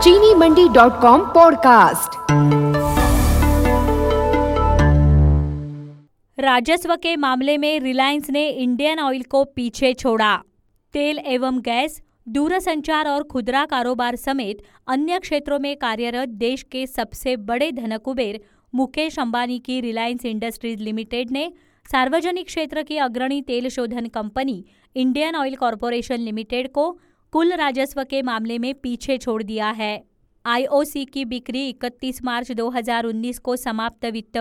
चीनी मंडी.com पॉडकास्ट। राजस्व के मामले में रिलायंस ने इंडियन ऑयल को पीछे छोड़ा। तेल एवं गैस, दूरसंचार और खुदरा कारोबार समेत अन्य क्षेत्रों में कार्यरत देश के सबसे बड़े धनकुबेर मुकेश अंबानी की रिलायंस इंडस्ट्रीज लिमिटेड ने सार्वजनिक क्षेत्र की अग्रणी तेल शोधन कंपनी इंडियन ऑयल कॉरपोरेशन लिमिटेड को कुल राजस्व के मामले में पीछे छोड़ दिया है। आईओसी की बिक्री 31 मार्च 2019 को समाप्त वित्त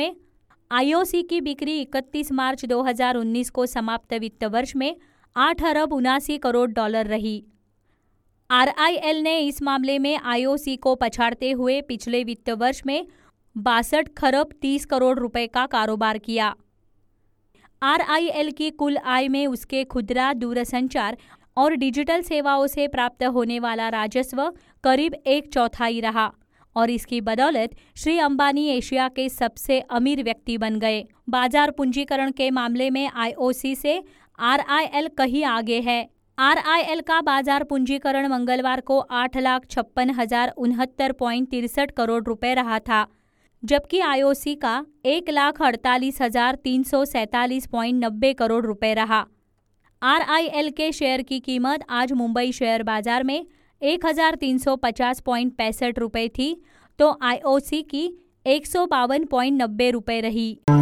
वर्ष में 8 अरब 79 करोड़ डॉलर रही। आरआईएल ने इस मामले में आईओसी को पछाड़ते हुए पिछले वित्त वर्ष में 62 खरब 30 करोड़ रुपए का कारोबार किया। आरआईएल की कुल आय में उसके खुदरा, दूरसंचार और डिजिटल सेवाओं से प्राप्त होने वाला राजस्व करीब 1/4 रहा और इसकी बदौलत श्री अंबानी एशिया के सबसे अमीर व्यक्ति बन गए। बाजार पूंजीकरण के मामले में आईओसी से आरआईएल कहीं आगे है। आरआईएल का बाजार पूंजीकरण मंगलवार को 8,56,069.63 करोड़ रुपए रहा था, जबकि आईओसी का 1,48,347.90 करोड़ रुपए रहा। आरआईएल के शेयर की कीमत आज मुंबई शेयर बाजार में 1,350.65 रुपए थी, तो आईओसी की 152.90 रुपए रही।